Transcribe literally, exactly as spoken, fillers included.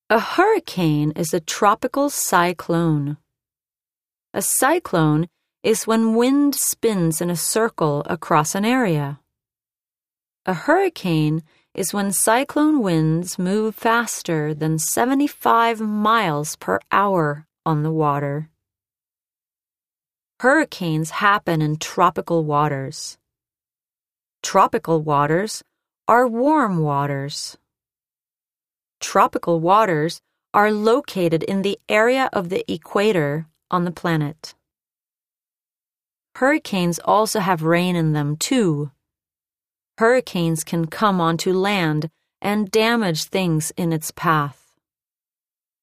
A hurricane is a tropical cyclone. A cyclone is when wind spins in a circle across an area. A hurricane is when cyclone winds move faster than seventy-five miles per hour on the water. Hurricanes happen in tropical waters. Tropical waters are warm waters. Tropical waters are located in the area of the equator on the planet. Hurricanes also have rain in them, too. Hurricanes can come onto land and damage things in its path.